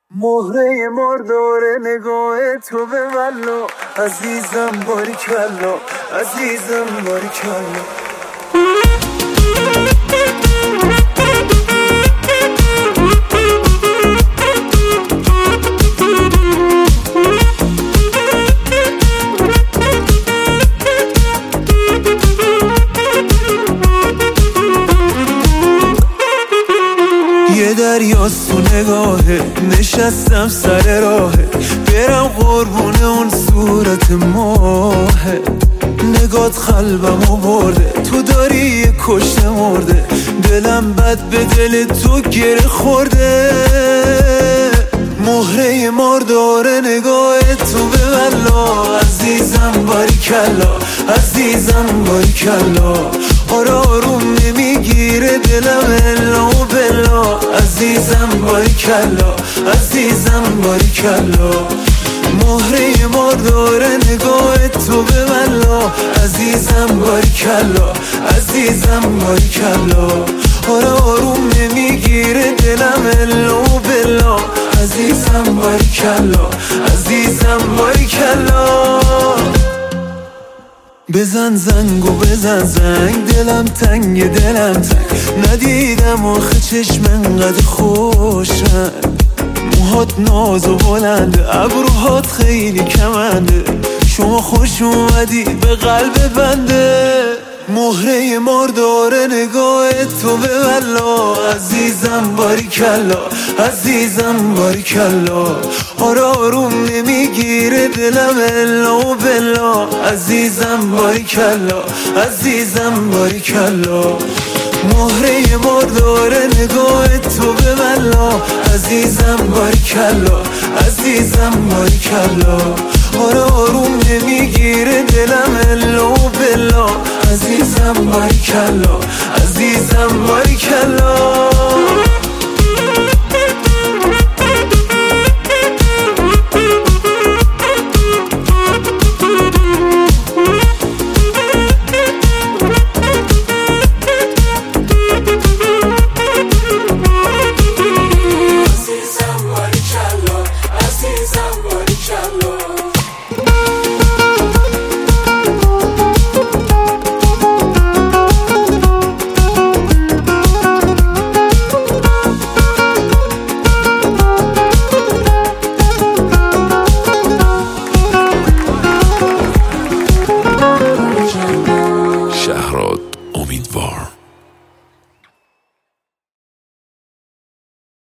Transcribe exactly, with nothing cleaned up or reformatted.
مهره مردار نگاه تو به والله عزیزم باریکلا عزیزم باریکلا یه دریاست تو نگاهه نشستم سر راهه برم قربون اون صورت ماهه نگات قلبمو برده تو داری یه کشته مرده دلم بد به دل تو گره خورده مهره ماردار نگاه تو به والله عزیزم باریکلا عزیزم باریکلا آره آروم نمیگیره دلم الا و بلا عزیزم باریکلا عزیزم باریکلا مهره ماردار نگاه تو به والله عزیزم باریکلا عزیزم باریکلا آره آروم نمیگیره دلم الا و بلا عزیزم باریکلا عزیزم باریکلا بزن زنگ و بزن زنگ دلم تنگ دلم تنگ ندیدم آخه چشم انقدر خوشن موهات ناز و بلنده ابروهات خیلی کمنده شما خوش اومدی به قلب بنده مهره ماردار نگاه تو به والله عزیزم باریکلا عزیزم باریکلا آره آروم نمیگیره دلم الا و بلا عزیزم باریکلا عزیزم باریکلا مهره ماردار نگاه تو به والله عزیزم باریکلا عزیزم باریکلا آره آروم نمیگیره دلم الا و بلا عزیزم باریکلا عزیزم باریکلا